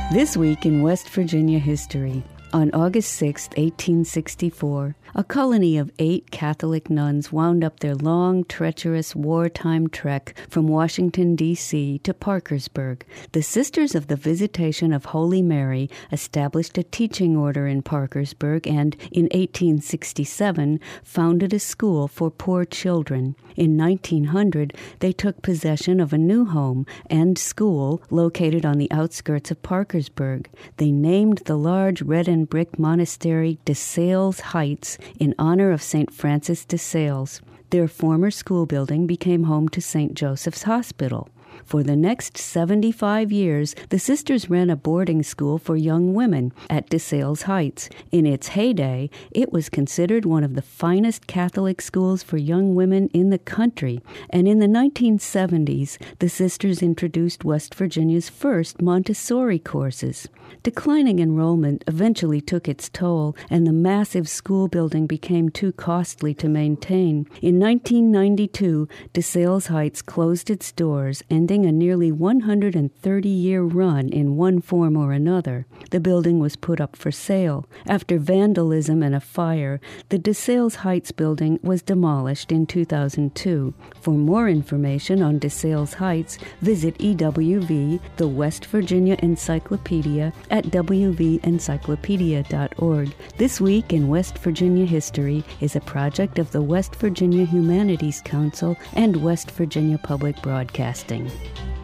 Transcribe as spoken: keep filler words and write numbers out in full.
This week in West Virginia history, on August sixth, eighteen sixty-four, a colony of eight Catholic nuns wound up their long, treacherous wartime trek from Washington, D C to Parkersburg. The Sisters of the Visitation of Holy Mary established a teaching order in Parkersburg and, in eighteen sixty-seven, founded a school for poor children. In nineteen hundred, they took possession of a new home and school located on the outskirts of Parkersburg. They named the large red and brick monastery De Sales Heights in honor of Saint Francis de Sales. Their former school building became home to Saint Joseph's Hospital. For the next seventy-five years, the sisters ran a boarding school for young women at De Sales Heights. In its heyday, it was considered one of the finest Catholic schools for young women in the country. And in the nineteen seventies, the sisters introduced West Virginia's first Montessori courses. Declining enrollment eventually took its toll, and the massive school building became too costly to maintain. In nineteen ninety-two, De Sales Heights closed its doors, ending a nearly one hundred thirty-year run in one form or another. The building was put up for sale. After vandalism and a fire, the De Sales Heights building was demolished in two thousand two. For more information on De Sales Heights, visit E W V, the West Virginia Encyclopedia, at w v encyclopedia dot org. This Week in West Virginia History is a project of the West Virginia Humanities Council and West Virginia Public Broadcasting.